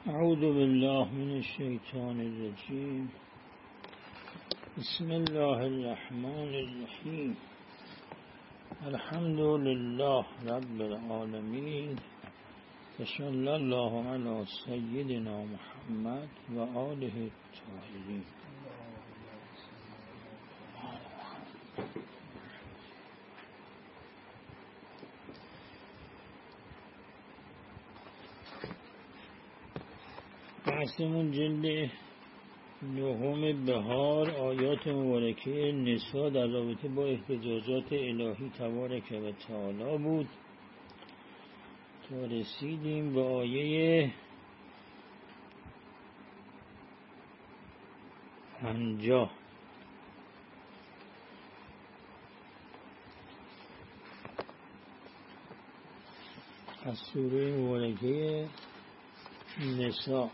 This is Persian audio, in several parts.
اعوذ بالله من الشیطان الرجیم. بسم الله الرحمن الرحیم. الحمد لله رب العالمین. صلی الله علی سیدنا محمد و آله الطاهرین. بحثمون جلد نهم بهار، آیات مبارکه نساء در رابطه با احتجاجات الهی تبارک و تعالی بود تا رسیدیم به آیه 50. از سوره مبارکه نساء.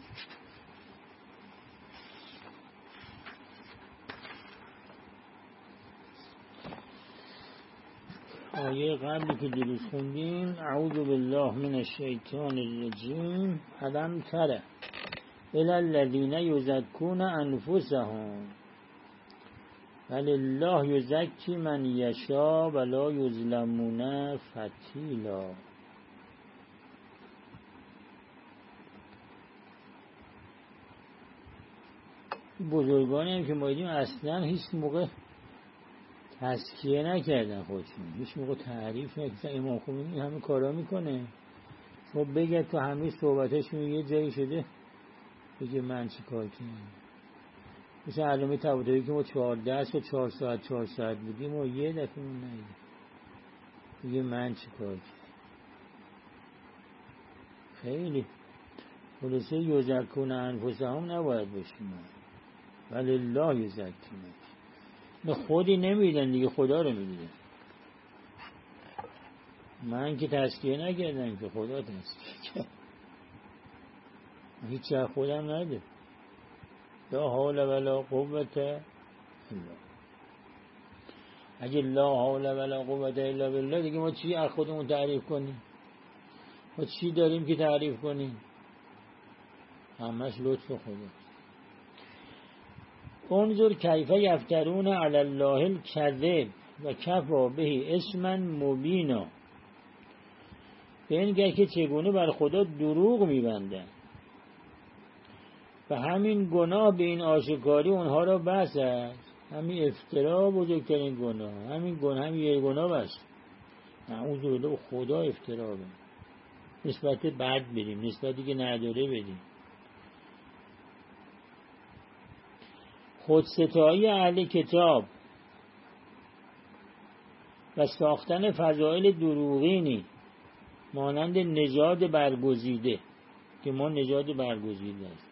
آیه قبلی که دیروز خوندیم، اعوذ بالله من الشیطان الرجیم. الم تر الی الذین یزکون انفسهم ولله یزکی من یشاء ولا یظلمون فتیلا. بزرگانی هم که ما دیدیم اصلا هیچ موقع تزکیه نکردن خودشون، هیچ موقع تعریف نکردن. امام خمینی همه کارا میکنه، شما بگه تو همه صحبتاشون یه جایی شده بگه من چی کار کنم. مثل علامه طباطبایی که ما 14 و 4 ساعت بودیم و یه دفعه اون نگه بگه من چی کار کنم. خیلی خلاصه یزکون انفسهم نباید باشیم، ولی الله یزکی. نه خودی نمیدن دیگه، خدا رو میدن. من که تزکیه نکردم که خدا تزکیه کرد. هیچ از خودم نده. لا حول ولا قوت الا. اگه لا حول ولا قوت الا بالله دیگه ما چی از خودمون تعریف کنیم؟ ما چی داریم که تعریف کنیم؟ همش لطف خدا. انظر کیف یفترون علی الله الکذب و کفی به اسما مبینا. بنگر که چگونه بر خدا دروغ میبندند و همین گناه به این آشکاری اونها را بس است. همین افترا بزرگترین گناه، همین گناه، همین یه گناه بس. نعوذ بالله، خدا افترا بدیم، نسبت بد بدیم، نسبتی که نداره بدیم. خودستایی اهل کتاب و ساختن فضائل دروغینی مانند نژاد برگزیده که ما نژاد برگزیده است،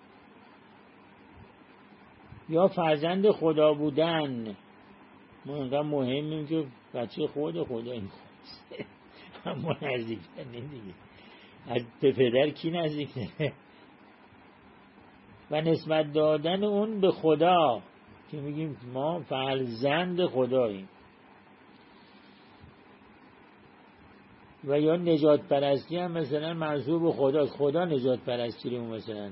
یا فرزند خدا بودن. ما اینقدر مهمیم که بچه خدا این خواست اما نزدیک دیگه از به پدر کی نزدیک نه. و نسبت دادن اون به خدا که میگیم ما فرزند خداییم. و یا نجات پرستی هم مثلا منسوب خداست، خدا نجات پرستی رو مثلا.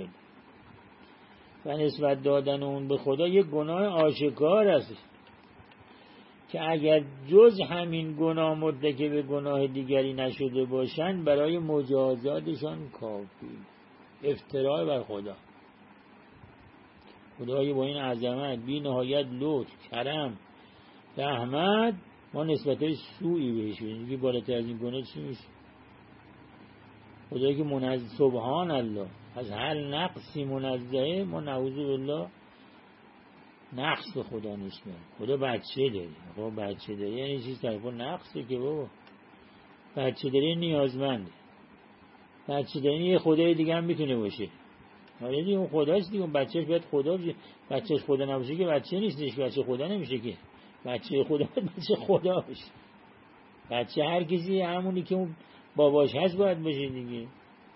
و نسبت دادن اون به خدا یک گناه آشکار است که اگر جز همین گناه مرتکب گناه دیگری نشده باشند برای مجازاتشان کافی. افتراء بر خدا. خدای با این عظمت، بی نهایت لطف، کرم، رحمت، ما نسبتش سوئی بهش بدیم که بالاتر از این گناه چی میشه؟ خدایی که منزه، سبحان الله، از هر نقصی منزهه. ما نعوذ بالله نقص به خدا نسبت. خدا بچه داره. خدا بچه داره یعنی چیز طرف نقصه که بابا بچه داره نیازمنده. بچه داره یه خدای دیگه هم میتونه باشه. آره دیگه اون خداست دیگه، اون بچهش باید خدا باشه. بچهش خدا نباشه که بچه نیستش، بچه خدا نمیشه که. بچه خدا باید بچه خدا باشه. بچه هر کسی همونی که اون باباش هست باید باشه دیگه.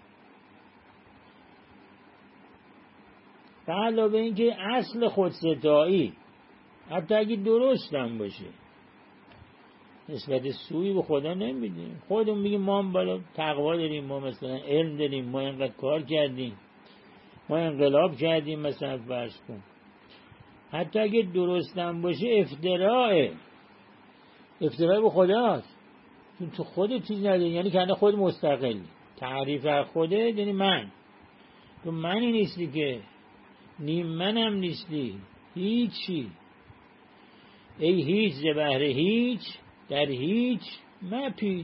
و علاوه این که اصل خودستایی حتی اگه درست هم باشه، نسبت سوی به خدا نمیدیم. خودمون میگیم ما هم بالا تقوا داریم، ما مثلا علم داریم، ما اینقدر کار کردیم، ما انقلاب کردیم مثلا فرض کن. حتی اگه درستم باشه افتراء به خداست، چون تو خودت چیز نداری، یعنی که خود مستقلی. تعریف از خودت یعنی من، تو منی نیستی که، نیم منم نیستی، هیچی. ای هیچ ز بهر هیچ، در هیچ مپیچ.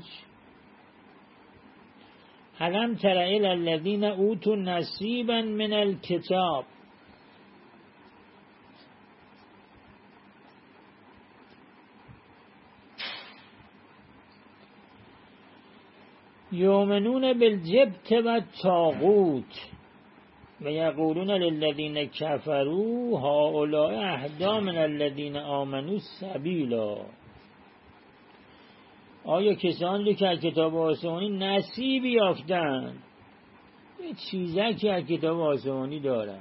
الم تر الی الذین اوتوا نصیبا من الکتاب. یؤمنون بالجبت و الطاغوت و یقولون للذین کفروا هؤلاء اهدی من الذین آمنوا سبیلا. آیا کسانی که از کتاب آسمانی نصیبی یافتند، یه چیزکی از کتاب آسمانی دارن،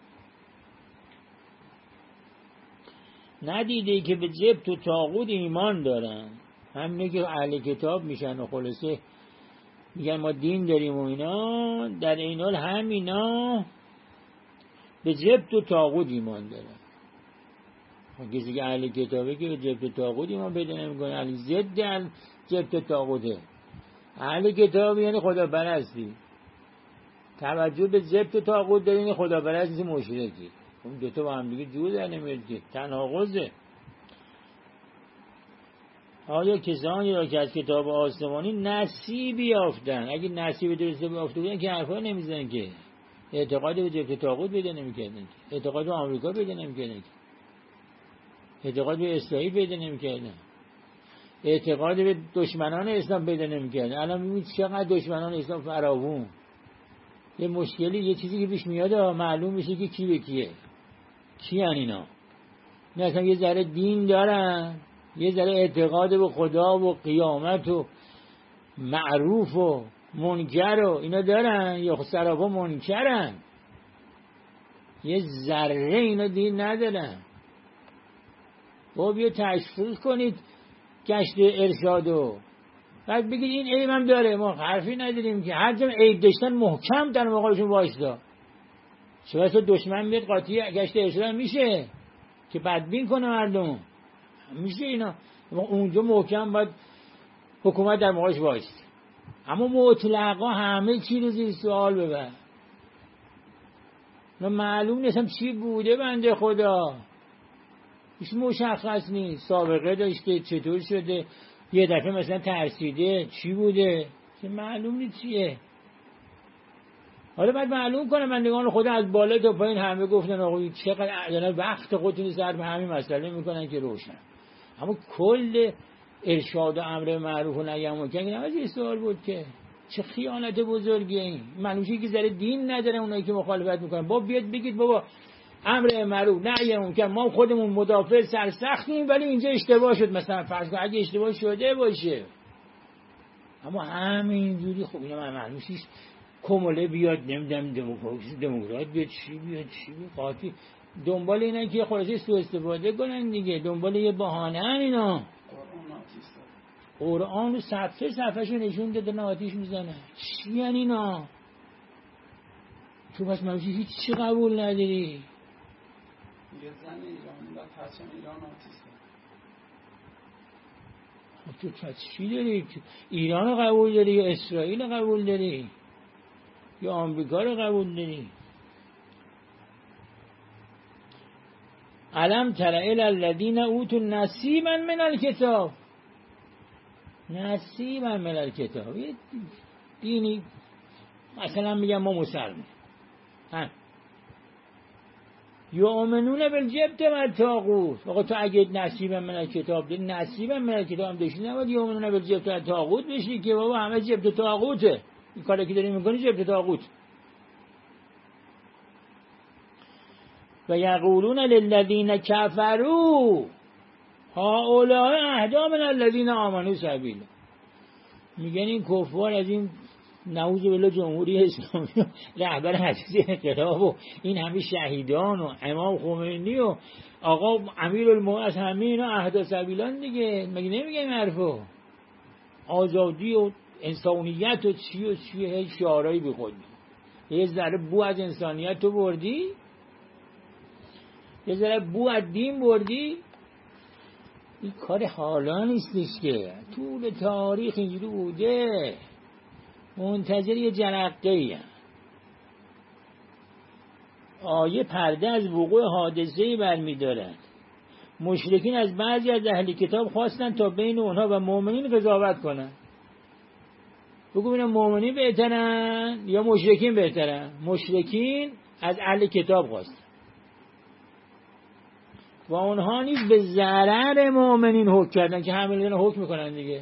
ندیده که به جبت و طاغوت ایمان دارن، همینه که اهل کتاب میشن و خلاصه میگن ما دین داریم و اینا، در این حال همینا به جبت و طاغوت ایمان دارن. کسی که اهل کتابه که به جبت و طاغوت ایمان پیدا نمیکنه، اهل ضد جبت و طاغوته. اهل کتاب یعنی خدا پرستی، توجه به جبت و طاغوت داری یعنی خدا پرستی، مشرکی. اون دو تا با هم دیگه جور در نمیاد که، تناقضه. آیا کسانی را که از کتاب آسمانی نصیبی یافتن، اگه نصیب درسته یافته بودن که حرفا نمیزنن که، اعتقاد به جبت و طاغوت پیدا نمیکردن که، اعتقاد به آمریکا پیدا نمیکردن که، اعتقاد به اسرائیل پیدا نمیکردن، اعتقاد به دشمنان اسلام پیدا نمیکردن. الان میبینید چقدر دشمنان اسلام فراوون. یه مشکلی، یه چیزی که پیش میاد معلوم میشه که کی به کیه، کی ان اینا. نه اصلا یه ذره دین دارن، یه ذره اعتقاد به خدا و قیامت و معروف و منکر و اینا دارن، یا سراپا منکرن. یه ذره اینا دین ندارن. با بیا تشخیص کنید گشت ارشادو، بعد بگید این عیب هم داره. ما حرفی نداریم که، هر جا عیب داشتن محکم در مقابلشون وایستا. شاید دشمن بیاد قاطی گشت ارشاد میشه که بدبین کنه مردم، میشه اینا. ما اونجا محکم باید حکومت در مقابلش وایست. اما مطلقا همه چی رو زیر سوال ببر. معلوم نیستم چی بوده بنده خدا، هیچ مشخص نیست. سابقه داشته، چطور شده، یه دفعه مثلا ترسیده، چی بوده که معلوم نیست چیه. حالا باید معلوم کنه بندگان خدا از بالا تا پایین همه گفتن آقا چقدر وقت خودتون سر به همین مسئله میکنن که روشن. اما کل ارشاد و امر معروف و نهی عن منکر این از سوال بود که چه خیانت بزرگیه این. منوشی که ذره دین نداره اونایی که مخالفت میکنن. بابا بیاد بگید بابا امر معروف نهی عن منکر ما خودمون مدافع سرسختیم، ولی اینجا اشتباه شد مثلا فرض کن اگه اشتباه شده باشه. اما همینجوری خب اینا منوشیش کموله بیاد نمیدونم دموکرات بیاد چی بیاد قاطی دنبال اینا که خلاصه سوء استفاده کنن دیگه، دنبال یه بهانه ان اینا. قرآن رو صفحه‌شو نشون دادن آتیش میزنه. چی یعنی اینا؟ تو بس منوشی هیچ چی قبول نداری. یه زن ایرانی و پرچم ایران آتیسته. تو چی داری؟ ایران رو قبول داری یا اسرائیل رو قبول داری یا آمریکا رو قبول داری؟ الم تر الی الذین اوتوا نصیبا من الکتاب. نصیبا من الکتاب دینی مثلا میگم ما مسلمان یؤمنون بالجبت و الطاغوت. آقا تو اگه نصیبا من الکتاب داری، نصیبا من الکتاب هم داشتی، نباید یؤمنون بالجبت و الطاغوت بشی که بابا همه جبت و طاغوته. این کاری که داری میکنی جبت و طاغوت. و یقولون للذین کفروا هؤلاء اهدی من الذین آمنوا سبیلا. میگن این کفار از این نعوذ بالله جمهوری اسلامی و رهبر حزب انقلاب و این همه شهیدان و امام خمینی و آقا امیرالمومنین همه اینا اهدا سبیلان دیگه، مگه نمیگه این حرفو؟ آزادی و انسانیت و چی و چی، شعارهایی بی خود. یه ذره بو از انسانیت تو بردی، یه ذره بو از دین بردی. این کار حالا نیستش که، طول تاریخ اینجوری بوده. منتظر یه جرقه‌ای آیه پرده از وقوع حادثه‌ای برمی‌دارد. مشرکین از بعضی از اهل کتاب خواستن تا بین اونها و مؤمنین قضاوت کنن. بگو ببینم مؤمنین بهترن یا مشرکین بهترن؟ مشرکین از اهل کتاب خواستن و اونها نیز به ضرر مؤمنین حکم کردن که همه دارن حکم میکنن دیگه.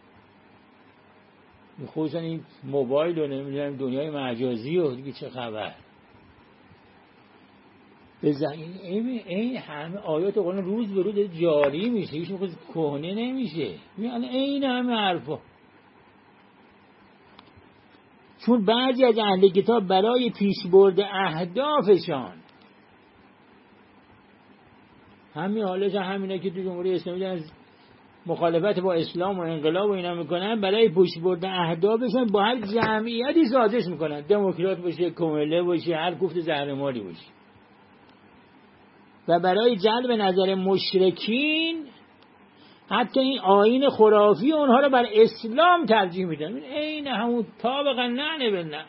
خصوصا این موبایل و نمیدونم دنیای مجازی و دیگه چه خبر. این همه آیات قرآن روز به روز جاری میشه، هیچ موقع کهنه نمیشه. این همه حرفا. چون بعضی از اهل کتاب برای پیشبرد اهدافشان، همین حالش همینه که تو جمهوری اسلامی از مخالفت با اسلام و انقلاب و اینا میکنن، برای پیشبرد اهدافشان با هر جمعیتی سازش میکنن، دموکرات باشه، کمله باشه، هر کوفت زهرماری باشه، و برای جلب نظر مشرکین حتی این آیین خرافی اونها رو بر اسلام ترجیح میدن. این همون طابقا نه بالله.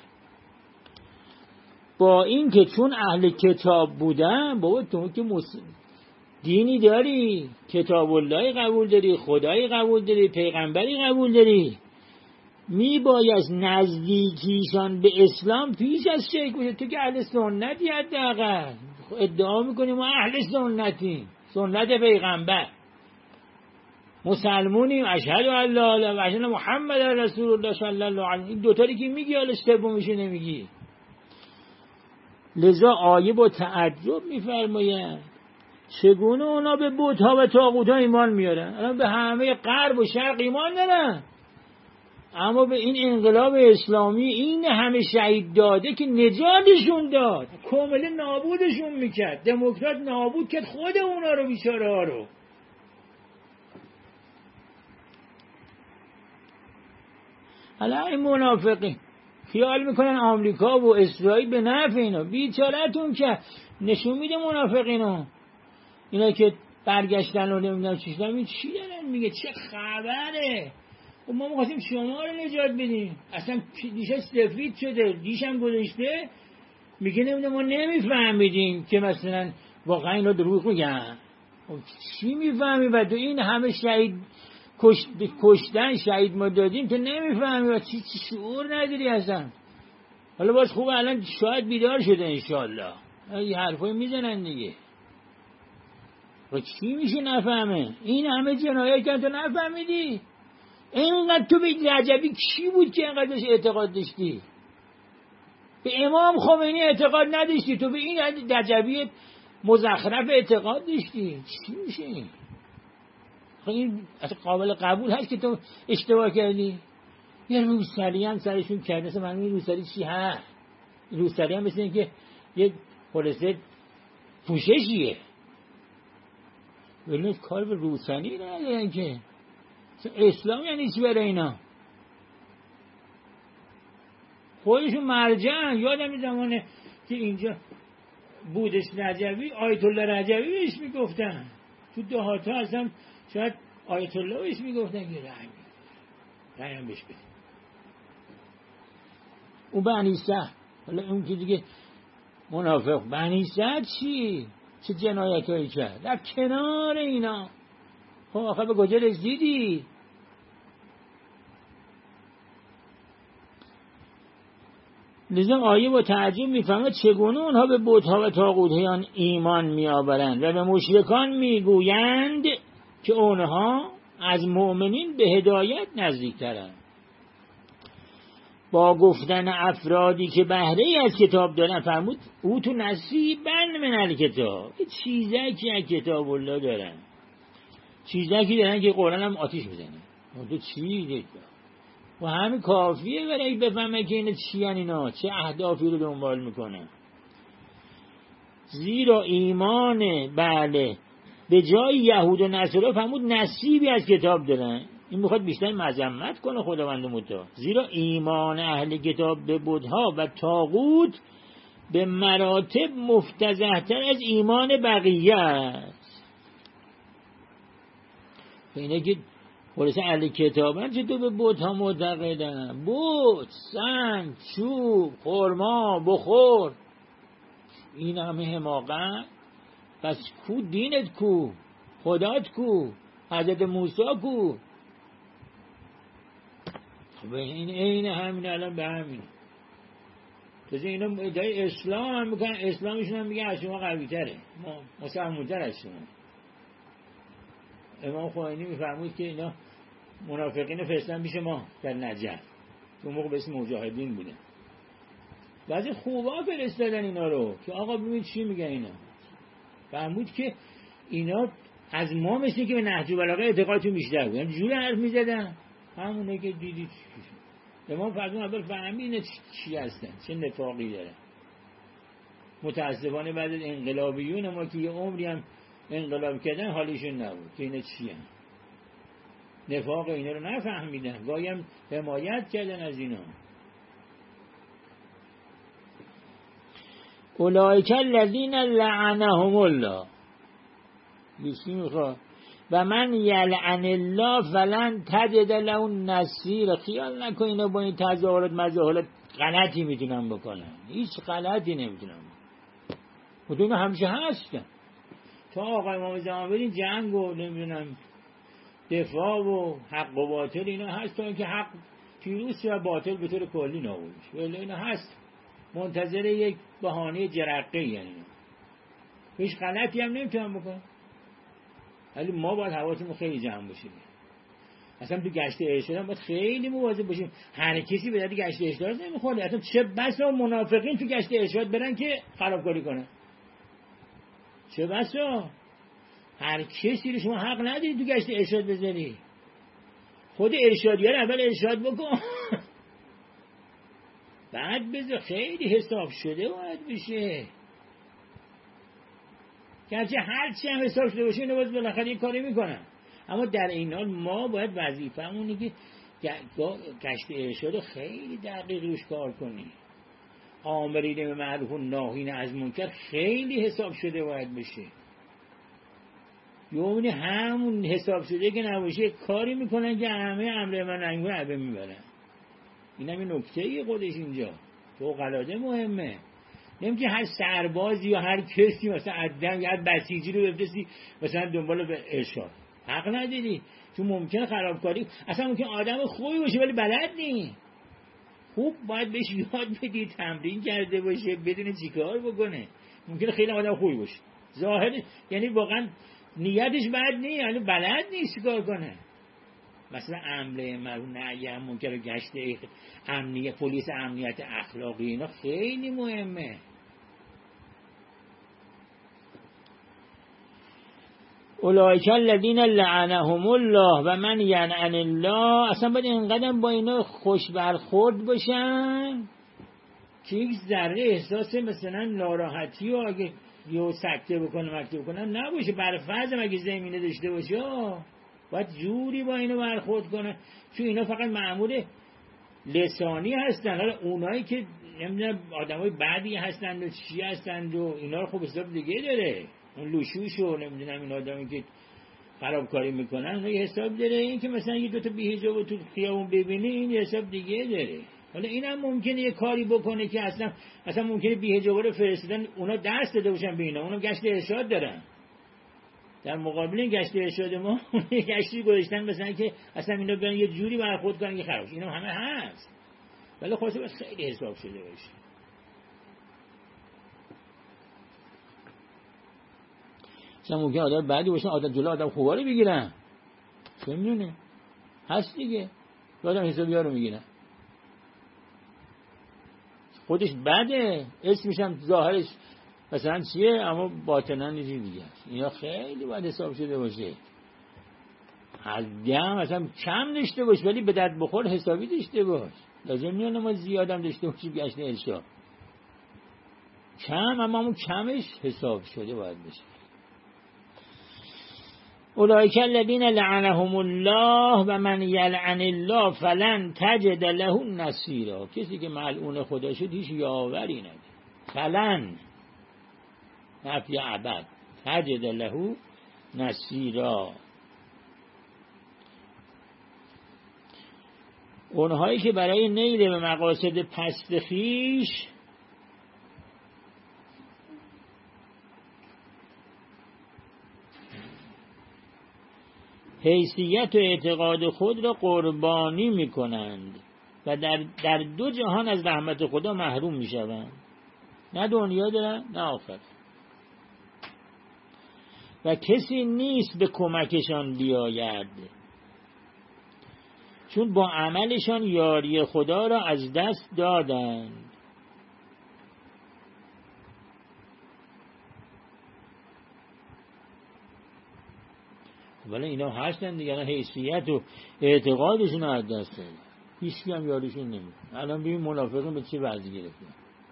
با این که چون اهل کتاب بودن، بابا تو که دینی داری، کتاب الله قبول داری، خدایی قبول داری، پیغمبری قبول داری، میباید نزدیکیشان به اسلام پیش از شرک باشه. تو که اهل سنتی حداقل ادعا میکنیم ما اهل سنتیم، سنت پیغمبر، مسلمونیم، اشهد ان لا اله و اشهد محمد رسول الله صلی الله علیه. این دوتایی که میگی حالا سومیشه نمیگی. لذا آیه با تعجب میفرماید چگونه اونا به بت‌ها و طاغوت‌ها ایمان میارن. الان به همه غرب و شرق ایمان دارن، اما به این انقلاب اسلامی این همه شهید داده که نجاتشون داد، کاملا نابودشون میکرد، دموکرات نابود کرد خود اونا رو، بیچاره ها رو. حالا این منافقین خیال میکنن آمریکا و اسرائیل به نفع اینا. بیچاره‌تون که نشون میده منافقینو، اینا که برگشتن و نمیدونم چی شدن، این چی دارن میگه، چه خبره؟ و ما می‌خواستیم شما رو نجات بدیم. اصلا دیشه سفید شده، دیشم گذاشته میگه نمیدونم ما نمیفهمیدیم که مثلا واقعا اینا دروغ میگن. چی میفهمی؟ و تو این همه شهید کشتن شهید ما دادیم تو نمیفهمی و چی شعور نداری اصلا. حالا باز خوبه الان شاید بیدار شده انشالله، این حرفای میزنن دیگه. و چی میشه نفهمه؟ این همه جنایت که تو نفهمیدی؟ اینقدر تو به رجبی کی بود که اینقدرش اعتقاد داشتی؟ به امام خمینی اعتقاد نداشتی، تو به این رجبی مزخرف اعتقاد داشتی. چی میشه این؟ این اصلا قابل قبول هست که تو اشتباه کردی؟ یه روسری هم سرشون کرده. مثلا من این روسری چی هست؟ روسری هم مثل این که یه خلاصه پوششیه، ولی کار به روسری ندارن که. اسلام یعنی چی برای اینا؟ خودشون مرجعن. یادم این زمانه که اینجا بودش رجبی، آیت الله رجبی بهش میگفتن، تو دهات ها اصلا شاید آیت الله بهش میگفتن که رأی هم بهش بده. اون بنی سعد، حالا اون که دیگه منافق. بنی سعد چی؟ چه جنایت هایی کرد در کنار اینا؟ خب آخه به کجا رسیدی؟ لذا آیه با تعجب میفهمد چگونه اونها به بت‌ها و طاغوت‌هایان ایمان میآورند و به مشرکان میگویند که اونها از مؤمنین به هدایت نزدیک‌ترند. با گفتن افرادی که بهره از کتاب دارن فرمود او تو نصیبن من الکتاب، چیزکی از کتاب الله دارن، چیزکی دارن که قرآن هم آتیش بزنه. تو چی دیگه؟ و همین کافیه برای بفهمه که اینا چی ان، اینا چه اهدافی رو دنبال میکنه. زیرا ایمان بله به جای یهود و نصارا فرمود نصیبی از کتاب دارن. این میخواد بیشتر مذمت کنه خداوند متعال. زیرا ایمان اهل کتاب به بت‌ها و طاغوت به مراتب مفتضح‌تر از ایمان بقیه است. اینه که خلاصه اهل کتابن چطور به بت‌ها معتقدن؟ بت، سنگ، چوب، خرما، بخور، این همه حماقت. پس کو دینت، کو خدات، کو حضرت موسی، کو؟ خب این همین الان به همین تازه اینا ادعای اسلام هم میکنن، اسلامشون هم میگه از شما قوی تره، مسلمون‌تر از شما. امام خمینی میفرمود که اینا منافقین فرستادن پیش ما در نجف، اون موقع به اسم مجاهدین بودن. بعضی خوبا فرستادن اینا رو که آقا ببینید چی میگن اینا. فرمود که اینا از ما مثل که به نهج البلاغه اعتقادتون بیشتر بود، جوری حرف میزدن همونه که دیدید. امام فرمود اول فهمید اینا چی هستن، چه نفاقی داره. متاسفانه بعد از انقلابیون ما که یه عمری هم انقلاب کردن حالیشون نبود که اینا چی هم. نفاق اینا رو نفهمیدن، گاهی هم حمایت کردن از اینا. اولئک الذین لعنهم الله، بیشتی میخواد و من یلعن الله فلن تجد له نصیر. خیال نکن اینا با این تظاهرات مظاهرات غلطی میتونن بکنن، هیچ غلطی نمیتونن بکنن. اینا همیشه هستن. تا آقای امام زمان برین جنگ و نمیدونم دفاع و حق و باطل اینا هست، تا اینکه حق پیروز و باطل به طور کلی نابود بشه. ولی اینا هست، منتظر یک بهانه جرقه، یعنی هیچ غلطی هم نمیتونن بکنن. ولی ما باید حواسمون خیلی جمع باشیم. اصلا تو گشت ارشاد هم باید خیلی مواظب باشیم. هر کسی به درد گشت ارشاد نمیخوره. اصلا چه بسا منافقین تو گشت ارشاد برن که خرابکاری کنن. چه بسا هر کسی رو شما حق نداری تو گشت ارشاد بذاری. خود ارشادیار اول ارشاد بکن بعد بذار. خیلی حساب شده باید بشه. گرچه هر چی هم حساب شده باشه اینو باید بالاخره یک کاری میکنن، اما در این حال ما باید وظیفه‌مونه که گشت ارشاد خیلی دقیق روش کار کنیم. آمرین به معروف و ناهین از منکر خیلی حساب شده باید بشه. یعنی همون حساب شده که نباشه کاری میکنن که همه امر من نهی عبه میبرن. این هم نکته خودش اینجا فوق‌العاده مهمه. نمیشه هر سربازی یا هر کسی مثلا عدم یا هر بسیجی رو بفرستی مثلا دنبال به ارشاد. حق نداری، چون ممکنه خرابکاری. اصلا ممکن آدم خوبی باشه ولی بلد نی. خوب باید بهش یاد بدی، تمرین کرده باشه، بدونه چیکار بکنه. ممکنه خیلی آدم خوبی باشه، ظاهر یعنی واقعا نیتش بد نی، یعنی بلد نیست چیکار کنه. مثلا امر معروف نهی عن منکر، گشت امنیت، پلیس امنیت اخلاقی، اینا خیلی مهمه. اولئک الذین لعنهم الله و من یلعن الله. اصلا باید اینقدر با اینا خوش برخورد باشن که یک ذره احساس مثلا ناراحتی و اگه یه سکته بکنه مکته بکنن نباشه. بر فرض اگه زمینه داشته باشه باید جوری با اینو برخورد کنه، چون اینا فقط مأمور لسانی هستن. حالا اونایی که نمیدونم آدمای بعدی هستند و چی هستند و اینا رو خب حساب دیگه داره. اون لوشوش و نمیدونم این آدمی که خرابکاری میکنن اون حساب داره. این که مثلا یه دوتا بی‌حجاب تو خیابون ببینی این حساب دیگه داره. حالا اینم ممکنه یه کاری بکنه که اصلا ممکنه بی‌حجابا رو فرستادن اونا درس داده باشن به اینا، اونا گشت ارشاد دارن. در مقابل این گشت ارشاد ما گشتی گذاشتن مثلا که اصلا اینا بیان یه جوری برخورد کنن که خرابش. اینا همه هست ولی خلاصه باید خیلی حساب شده باشه. مثلا ممکنه آدم بعدی باشن آدم جلو آدم خوبا رو بگیرن، چه میدونه هست دیگه. آدم حسابی ها رو میگیرن، خودش بده، اسمش هم ظاهرش مثلا چیه اما باطنن چیزی دیگه است. اینا خیلی باید حساب شده باشه. از 10 مثلا کم داشته باش، ولی به درد بخور حسابی داشته باش. لازم نیست ما زیادم داشته باشیم گشت ارشاد، کم اما اون کمش حساب شده باید بشه. اولئک الذین لعنهم الله و من یلعن الله فلن تجد له نصیرا. کسی که ملعون خدا شد هیچ یاوری نداره. فلن نفی ابد، تجد له نصیرا. اونهایی که برای نیل به مقاصد پست خویش حیثیت و اعتقاد خود را قربانی می کنند و در دو جهان از رحمت خدا محروم می شوند، نه دنیا دارن نه آخرت، و کسی نیست به کمکشان بیاید، چون با عملشان یاری خدا را از دست دادند. ولی اینا هستن دیگه، حیثیت و اعتقادشون رو از دست دادن، هیچکی هم یاریشون نمید. الان ببین منافقین به چه وضعی گرفتن،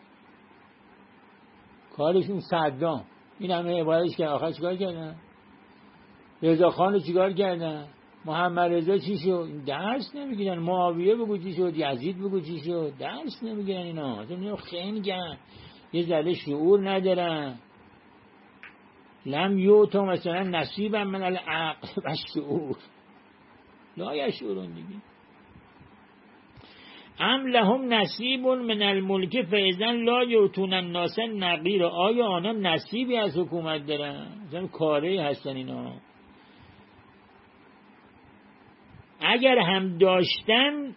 کارشون صدام این همه عبادتش که آخر چیکار کردن؟ رضا خان رو چیکار کردن؟ محمد رضا چی شد؟ درس نمیگیرن. معاویه بگو چی شد، یزید بگو چی شد، درس نمیگیرن. اینا اصلا خنگن، یه ذره شعور ندارن. لم یوتو مثلا نصیبا من العقل و شعور، لا یشعرون دیگه. ام لهم نصیب من الملک فاذا لا یؤتون الناس نقیرا. آیا آنها نصیبی از حکومت دارن؟ مثلا کاری هستن اینا. اگر هم داشتن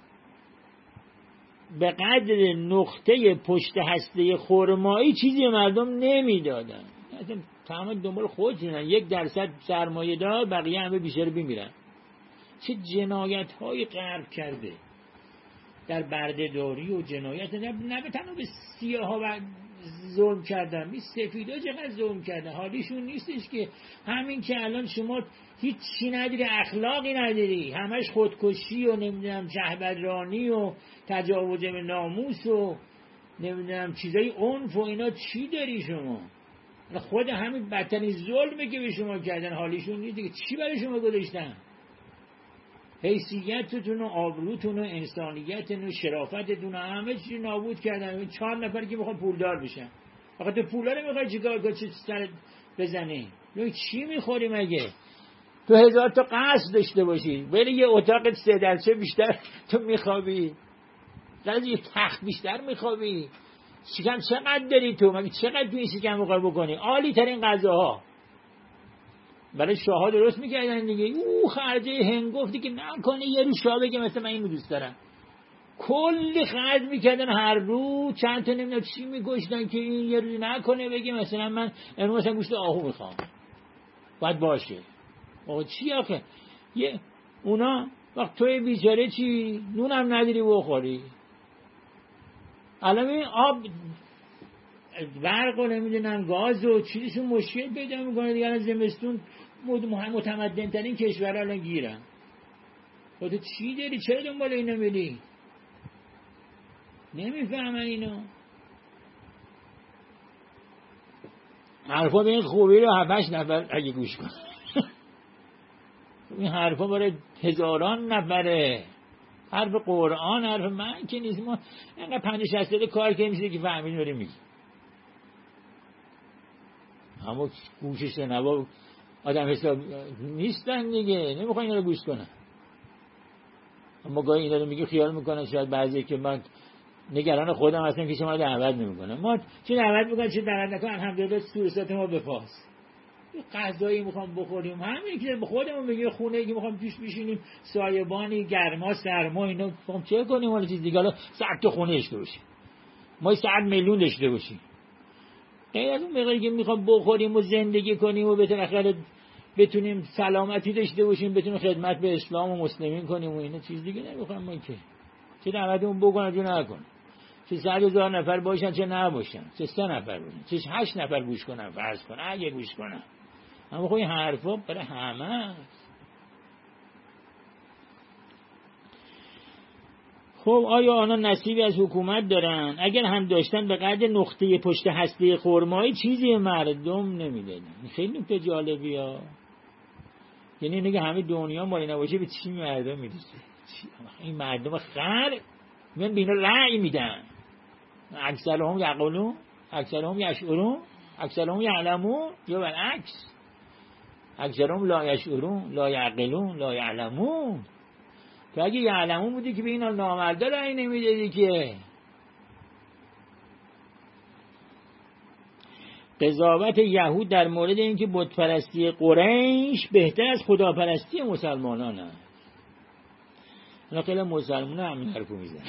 به قدر نقطه پشت هسته خرمایی چیزی به مردم نمیدادن. مثلا تمام دنبال خودشونن، 1% سرمایه دار، بقیه همه بیشتر بمیرن. چه جنایت های غرب کرده در بردهداری و جنایت، نه تنها به سیاه ها ظلم کردن، به سفیدا چقدر ظلم کردن. حالیشون نیستش که همین که الان شما هیچ چی نداری، اخلاقی نداری، همش خودکشی و نمیدونم شهوترانی و تجاوز به ناموس و نمیدونم چیزای عنف و اینا، چی داری شما؟ خود همین بدترین ظلمه که به شما کردن، حالیشون نیست دیگه. چی برای شما گذاشتن؟ حیثیتتون و آبروتون و انسانیتتون و شرافتتون و همه چیز نابود کردن. 4 نفر که میخوان پولدار بشن. آخه تو پولا رو میخوای چیکار کنی؟ چه سر بزنی؟ چی میخوری مگه؟ تو 1000 تا قصد داشته باشی، بری یه اتاق 3 درچه بیشتر تو میخوابی، لازم یه تخت بیشتر میخوابی. شکم چقدر داری تو؟ مگه چقدر تو این شکم میخوای بکنی؟ عالی ترین غذاها برای شاه‌ها درست میکردن دیگه. خرجه هنگفتی که نکنه یه روز شاه بگه مثلا من اینو دوست دارم، کلی خرج میکردن هر روز. چند تا نمیدونم چی میگشتن که این یه روز نکنه بگه مثلا من امروز مثلا گوشت آهو میخوام، باید باشه. آقا چی آخه؟ یه اونا وقت توی بیچاره چی نونم نداری بخوری. الان این آب برق و نمیدونم گاز و چیزشون مشکل پیدا میکنه دیگه. الان زمستون متمدن ترین کشور الان گیرن. خودت چی داری؟ چرا دنبال اینا میری؟ نمیفهمن اینو. حرفا به این خوبی رو 7-8 نفر اگه گوش کن این حرفا برای هزاران نفره. حرف قرآن، حرف من که نیست. ما اینقدر 50-60 دقیقه کار که میشه که فهمیدیم داره میگی. اما گوشش نوا آدم حساب نیستن دیگه، نمیخوان اینا رو گوش کنن. اما گاهی اینا رو میگه خیال میکنن شاید بعضی که من نگران خودم هستم که شما دعوت نمیکنم. ما چه دعوت میکنن چه دعوت نکنن، الحمدلله سورسات ما بپاس. یه غذایی میخوام بخوریم، همین که به خودمون میگه خونه که میخوام توش بشینیم، سایبانی، گرما، سرما، اینا میخوام چه کنیم؟ ولی چیز دیگه. حالا 100 تا خونه داشته باشیم، ما 100 میلیون داشته باشیم، غیر از اون میگه که میخوام بخوریم و زندگی کنیم و بالاخره بتونیم سلامتی داشته باشیم، بتونیم خدمت به اسلام و مسلمین کنیم و اینا چیز دیگه نمیخوام. ما که چه دعوتمون بکنن چه نکنن، چه 100,000 نفر باشن چه نباشن، چه 3 نفر باشن، چه 8 نفر گوش کنن، فرض کن اگه گوش کنن. اما خب این حرفا برای همه است. خب آیا آنها نصیبی از حکومت دارن؟ اگر هم داشتن به قدر نقطه پشت هسته خرمایی چیزی مردم نمیدادن. خیلی نکته جالبی ها. یعنی اینه که همه دنیا مالی نباشه به چی مردم میرسه؟ این مردم خر میان بینا رأی میدن. اکثرهم یعقلون، اکثرهم یشعرون، اکثرهم یعلمون، یا برعکس اکثرهم لا یشعرون، لا یعقلون، لا یعلمون. تو اگه یعلمون بودی که به اینا نامردا رأی نمیدادی که. قضاوت یهود در مورد اینکه بت پرستی قریش بهتر از خداپرستی مسلمانان است. اونا خیلی مسلمان همین حرفو میزنن.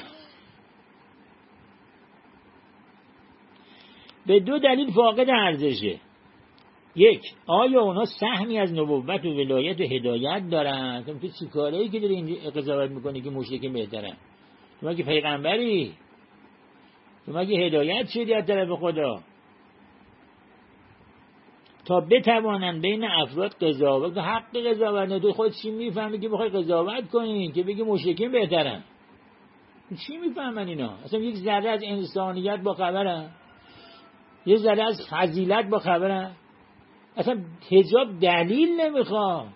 به دو دلیل فاقد ارزشه. یک، آیا اونا سهمی از نبوت و ولایت و هدایت دارن؟ تو چی کاری که داری اینجا قضاوت میکنی که مشرکین بهترن؟ تو مگه پیغمبری؟ تو مگه هدایت شدی از طرف خدا؟ تا بتوانن بین افراد قضاوت، حق قضاوت نه. تو خود چی میفهمی که بخوای قضاوت کنی که بگی مشرکین بهترن؟ چی میفهمن اینا؟ اصلا یک ذره از انسانیت با خبرن؟ یک ذره از فضیلت با خبرن؟ اصلا حجاب دلیل نمیخواد.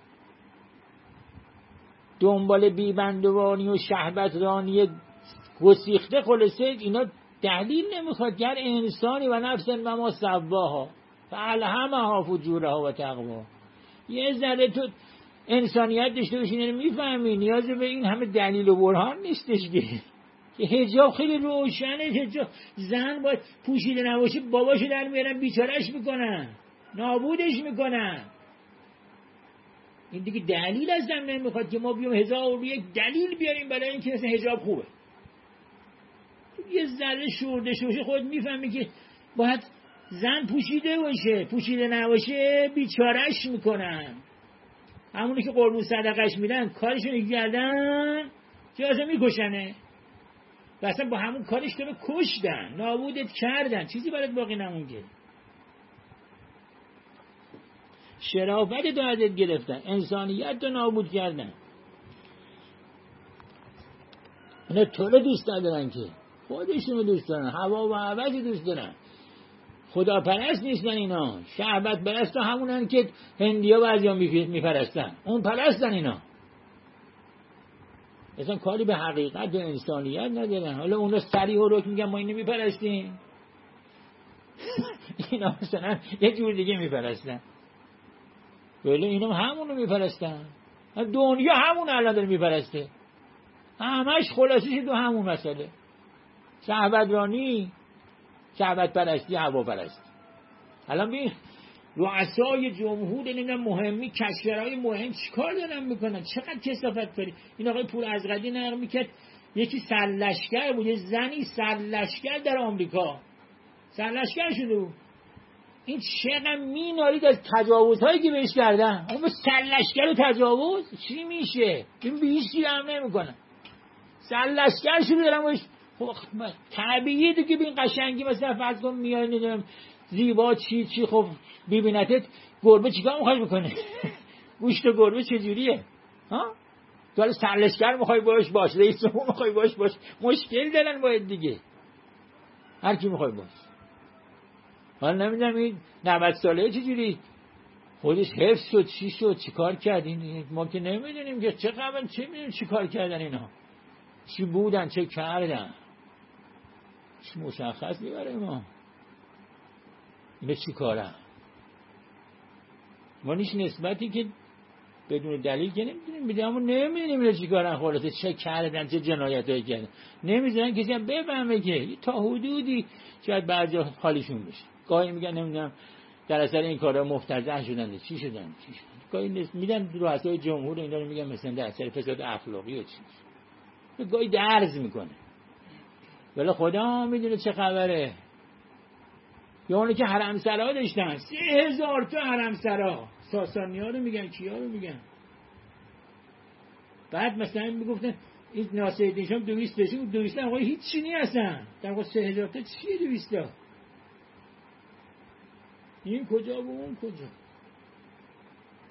دنبال بیبندوانی و شهوترانی گسیخته خلاصه اینا دلیل نمیخواد. گر انسانی و نفس و ما سواها فالهمها فجورها و تقواها. یه ذره تو انسانیت داشته باشین میفهمی نیاز به این همه دلیل و برهان نیستش که حجاب خیلی روشنه. حجاب زن باید پوشیده نباشه باباشو در میارن بیچارهش میکنن، نابودش میکنن. این دیگه دلیل از زن نمیخواد که ما بیام 1001 دلیل بیاریم برای اینکه مثلا حجاب خوبه. یه ذره شورده شوشه خود میفهمی که باید زن پوشیده باشه، پوشیده نباشه بیچارهش میکنن. همونی که قربون صدقش میدن کارشون کردن که اصلا میکشنه و اصلا با همون کارش تو رو کشتن، نابودت کردن، چیزی برات باقی نمونده. شرافت تو ازت گرفتن، انسانیت رو نابود کردن. اینا تو رو دوست ندارن که خودشونو دوست دارن، هوا و هوس دوست دارن. خدا پرست نیستن اینا. شهوت پرست همونن که هندیا بعضیا میپرستن، اون پرستن اینا. اصلا کاری به حقیقت و انسانیت ندارن. حالا اونا صریح و رک میگن ما اینو میپرستیم. اینا مثلا یه جور دیگه میپرستن. ولی اینا همونو میپرستن. دنیا همون الان داره میپرسته. همش خلاصیش تو همون مسئله. شهوت رانی، شهوت پرستی، هوا پرستی. الان ببین رؤسای جمهور اینا مهمی، کشورهای مهم چیکار دارن میکنن؟ چقدر کثافت کاری. این آقای پور ازغدی نقل میکرد یکی سرلشکر بود، یه زنی سرلشکر در آمریکا سرلشکر شده بود. این چقدر مینالید از تجاوزهایی که بهش کردن. اون سرلشکر و تجاوز چی میشه؟ این بیشی هم نمیکنن. سرلشکر شده دارن باش. خب طبیعیه دیگه به این قشنگی مثلا فرض کن میای ندارم زیبا چی خب ببینتت گربه چیکار میخوای بکنه؟ گوشت گربه چجوریه؟ ها؟ تو حالا سرلشکر میخوای باش رئیس جمهور میخوای باش مشکل دارن باید دیگه. هر کی میخوای باش. حالا نمیدونم این 90 ساله چجوری خودش حفظ شد، چی شد، چیکار کرد؟ این ما که نمیدونیم که چه خبر، چه میدونیم چیکار کردن اینا، چی بودن، چه کردن، چی مشخص نیست برای ما اینا چی کارن. ما نیش نسبتی که بدون دلیل که نمیدونیم میدیم، اما نمیدونیم اینا چی کارن، خلاصه چه کردن، چه جنایتایی کردن. نمیذارن کسی هم بفهمه که تا حدودی شاید بعضیا حالیشون بشه. گاهی میگن نمیدونم در اثر این کارا مفتضح شدن، چی شدن. گاهی میدن رؤسای جمهور اینا رو میگن مثلا در اثر فساد اخلاقی و چی. گاهی درز میکنه. ولی خدا میدونه چه خبره. یا اونی که حرمسرا داشتن 3000 تا حرمسرا، ساسانی‌ها رو میگن، کیا رو میگن. بعد مثلا میگفتن این ناصرالدین شاه 200 بشه، 200 آقا هیچ چی هستن. در واقع 3000 تا چیه 200 تا؟ این کجا و اون کجا؟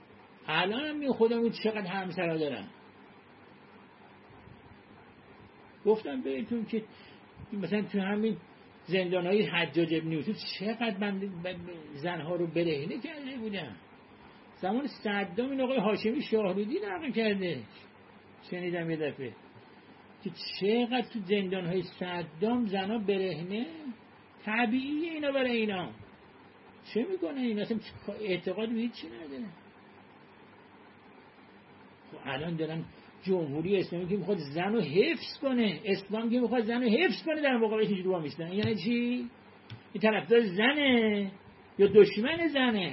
الان هم خودمون چقدر حرمسرا دارن. گفتم بهتون که مثلا تو همین زندانهای حجاج ابن یوسف چقدر زنها رو برهنه کرده بودن. زمان صدام این آقای هاشمی شاهرودی نقل کرده، شنیدم یه دفعه که چقدر تو زندانهای صدام زنها برهنه. طبیعیه اینا برای اینا. چه میکنه این؟ اصلا اعتقاد به هیچی نداره. خب الان دارن جمهوری اسلامی که میخواد زن رو حفظ کنه، اسلام که میخواد زن رو حفظ کنه، در مقابلش اینجوری با میستن. یعنی چی؟ این طرفدار زنه یا دشمن زنه؟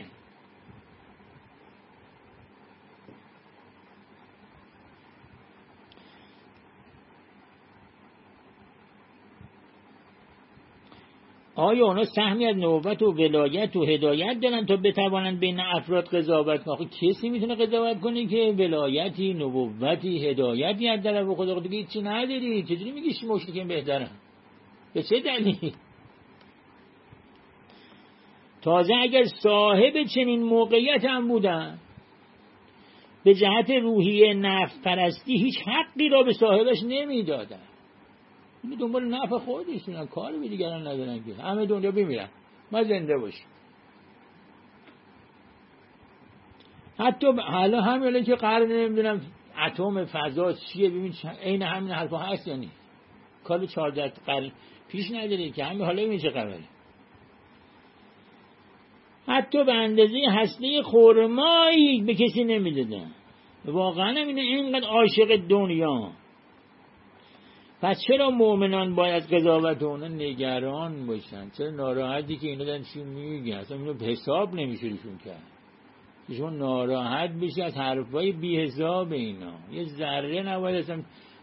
آیا اونا سهمی از نبوت و ولایت و هدایت دارن تا بتوانند بین افراد قضاوت کنن؟ آخه کسی میتونه قضاوت کنه که ولایتی، نبوتی، هدایتی از طرف خدا؟ دیگه هیچی نداری، چجوری میگی مشرکین بهترن؟ به چه دلیل؟ تازه اگر صاحب چنین موقعیت هم بودن، به جهت روحیه نفس پرستی هیچ حقی را به صاحبش نمیدادن. این دنبال نفع خودشونن، کاری به دیگران ندارن که همه دنیا بمیرن، ما زنده باشیم. حتی حالا همین که قرار نمیدونم اتم فضا چیه، ببین عین همین حرفا هست یا نیست. کال 14 قرن پیش نداره که همین حالا ببین چه خبره. حتی به اندازه هسته خرمایی به کسی نمیدادن. واقعا همینه، اینقدر عاشق دنیا. پس چرا مؤمنان باید قضاوت اونا نگران باشن؟ چرا ناراحتی که اینا دارن چی میگن؟ اصلا اینو حساب نمیشه ایشون کرد. ایشون ناراحت بشه از حرفای بی حساب اینا. یه ذره نباید اصلا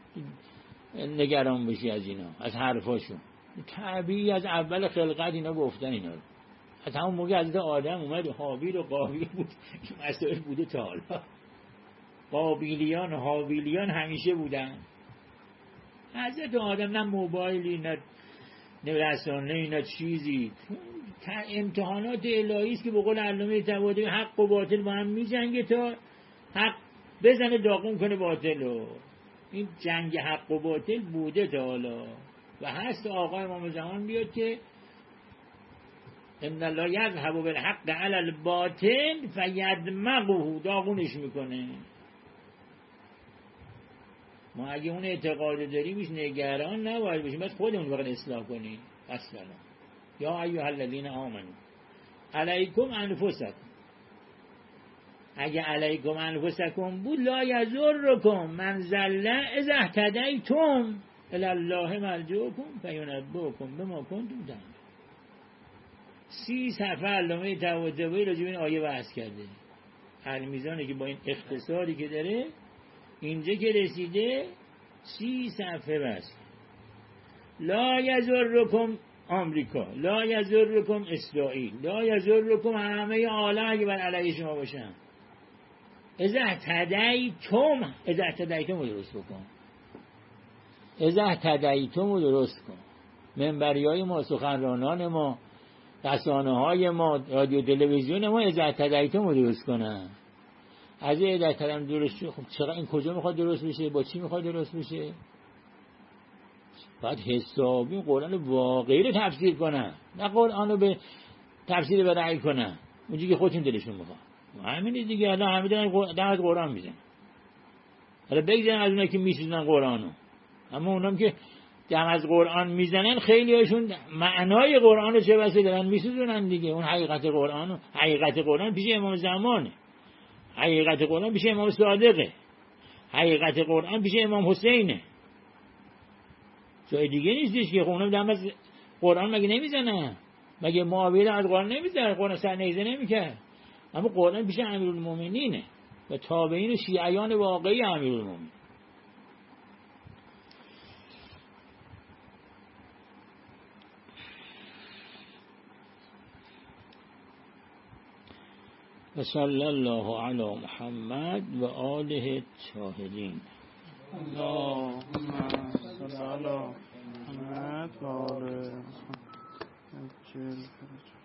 نگران بشی از اینا، از حرفاشون. طبیعی از اول خلقت اینا گفتن اینا رو. از همون موقع حضرت آدم اومد حابیل و قابیل بود که مسائل بوده تا حالا. قابیلیان و حابیلیان همیشه بودن. حضرت آدم نه موبایلی نه رسانه نه چیزی، امتحانات الهی است که به قول علامه طباطبایی حق و باطل با هم میجنگه تا حق بزنه داغون کنه باطلو. این جنگ حق و باطل بوده تا حالا و هست. آقا امام زمان بیاد که ان الله یذهب بالحق علی الباطل فیدمغه، داغونش میکنه. ما اگه اون اعتقاد داریم میش نگران نباید باشیم، بس خودمون باید اصلاح کنیم. اصلا یا ایها الذین آمنوا علیکم انفسکم، اگه علیکم انفسکم بود لا یضرکم من ضل اذا اهتدیتم الی الله مرجعکم فینبئکم بما کنتم تعملون. 30 صفحه علامه طباطبایی راجع به این آیه بحث کرده. المیزانی که با این اختصاری که داره اینجا که رسیده 30 صفحه بس. لا یضرکم آمریکا، لا یضرکم اسرائیل، لا یضرکم همه عالم اگه بر علیه شما باشن. اذا اهتدیتم رو درست بکن. اذا اهتدیتم رو درست کن. منبریای ما، سخنرانان ما، رسانه های ما، رادیو تلویزیون ما اذا اهتدیتم رو درست کنن. از این در کلم درست شد. خب چرا این کجا میخواد درست بشه؟ با چی میخواد درست بشه؟ باید حسابی قرآن واقعی رو تفسیر کنن، نه قرآن رو به تفسیر به رأی کنن اونجایی که خودتون دلشون میخواد. همینه دیگه. الان همه دارن از قرآن میزنن. حالا بگذارن از اونایی که میسوزن قرآنو، اما اونام که دم از قرآن میزنن خیلی هاشون معنای قرآن رو چه بسه دارن میسوزونن دیگه. اون حقیقت قرآن پیش امام زمانه، حقیقت قرآن پیش امام صادقه، حقیقت قرآن پیش امام حسینه، جای دیگه نیستش که. خونم دم از قرآن مگه نمیزنن؟ مگه معاویه از قرآن نمیزنن؟ قرآن سر نیزه نمیکرد. اما قرآن پیش امیرالمومنینه و تابعین و شیعیان واقعی امیرالمومنین. و صلی الله علی محمد و آله الطاهرین. اللهم صل علی محمد و آله